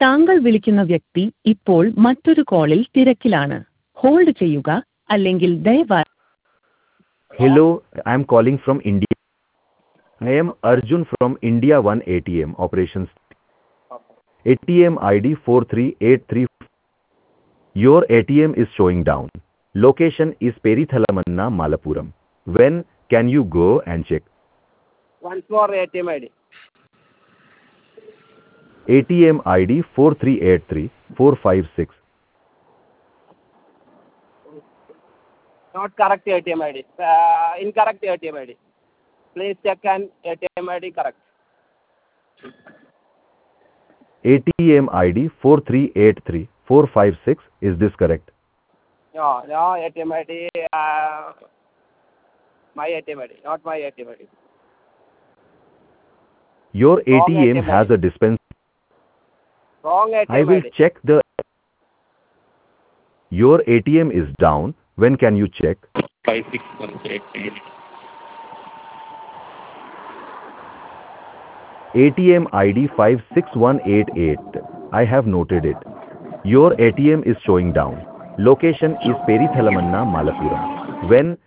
താങ്കൾ വിളിക്കുന്ന വ്യക്തി ഇപ്പോൾ മറ്റൊരു കോളിൽ തിരക്കിലാണ്. ഹോൾഡ് ചെയ്യുക അല്ലെങ്കിൽ ദയവായി. Hello, I am calling from India. I am Arjun from India 1 ATM operations. ATM ID 4383. Your ATM is showing down. Location is Perithalamanna, Malappuram. When can you go and check? Once more ATM ID. ATM ID 4383456. Not correct ATM ID. Incorrect ATM ID. Please check and ATM ID correct. ATM ID 4383456. Is this correct? No ATM ID. My ATM ID, not my ATM ID. Your Wrong ATM ATM has ID. a dispenser. Wrong I ATM will ID. check the. Your ATM is down. When can you check? 5618. ATM ID 56188. I have noted it. Your ATM is showing down. Location is Perithalamanna, Malappuram. When